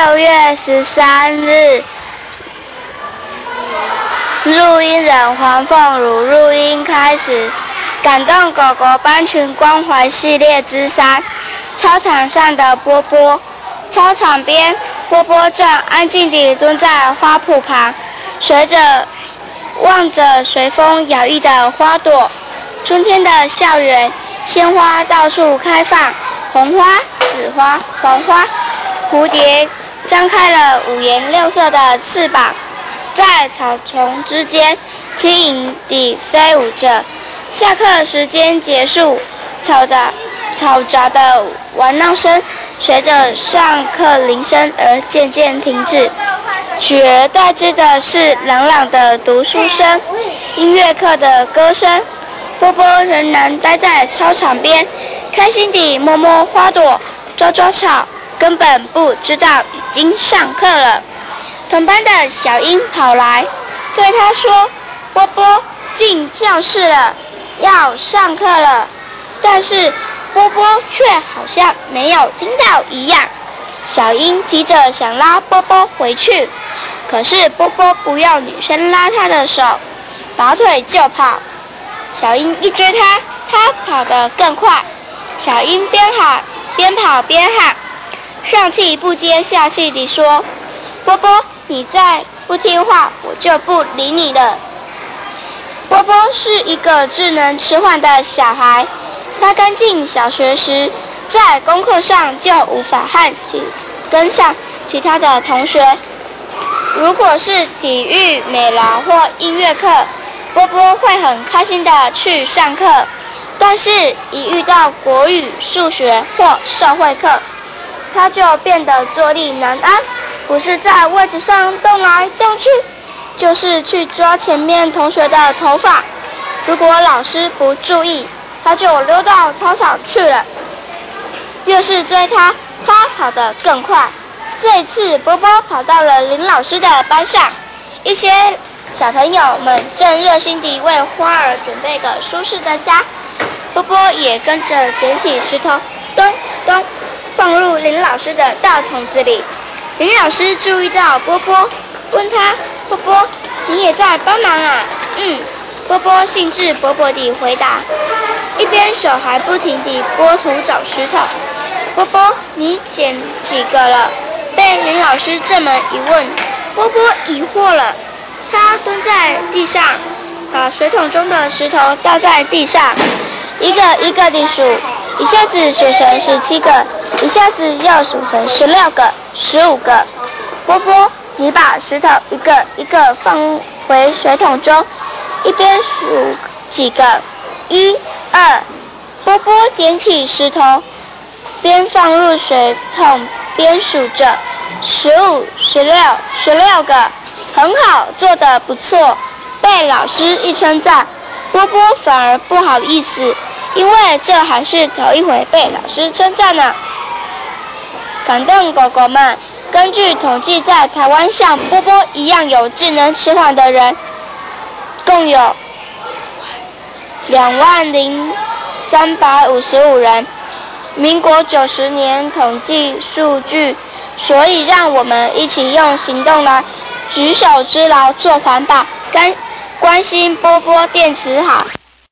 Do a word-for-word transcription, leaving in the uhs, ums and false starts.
六月十三日，录音人黄凤如。录音开始。感动狗狗班群关怀系列之三，操场上的波波。操场边，波波正安静地蹲在花圃旁，随着望着随风摇曳的花朵。春天的校园，鲜花到处开放，红花、紫花、黄花，蝴蝶张开了五颜六色的翅膀，在草丛之间轻盈地飞舞着。下课时间结束，嘈杂嘈杂的玩闹声随着上课铃声而渐渐停止，取而代之的是朗朗的读书声、音乐课的歌声。波波仍然待在操场边，开心地摸摸花朵，抓抓草，根本不知道已经上课了。同班的小英跑来，对他说：“波波，进教室了，要上课了。”但是波波却好像没有听到一样。小英急着想拉波波回去，可是波波不要女生拉他的手，拔腿就跑。小英一追他，他跑得更快。小英边喊边跑边喊，上气不接下气地说：“波波，你再不听话，我就不理你了。”波波是一个智能迟缓的小孩，他刚进小学时，在功课上就无法和其跟上其他的同学。如果是体育、美劳或音乐课，波波会很开心的去上课，但是一遇到国语、数学或社会课，他就变得坐立难安，不是在位置上动来动去，就是去抓前面同学的头发。如果老师不注意，他就溜到操场去了。越是追他，他跑得更快。这一次，波波跑到了林老师的班上，一些小朋友们正热心地为花儿准备个舒适的家。波波也跟着捡起石头，咚咚放入林老师的大桶子里。林老师注意到波波，问他：“波波，你也在帮忙啊？”“嗯。”波波兴致勃勃地回答，一边手还不停地拨土找石头。“波波，你捡几个了？”被林老师这么一问，波波疑惑了。他蹲在地上，把水桶中的石头倒在地上，一个一个地数，一下子数成十七个，一下子又数成十六个、十五个。波波，你把石头一个一个放回水桶中，一边数几个，一、二。波波捡起石头，边放入水桶边数着，十五、十六、十六个。很好，做得不错。被老师一称赞，波波反而不好意思，因为这还是头一回被老师称赞呢。感动狗狗们，根据统计，在台湾像波波一样有智能迟缓的人，共有两万零三百五十五人。民国九十年统计数据，所以让我们一起用行动来举手之劳，做环保，关关心波波电池好。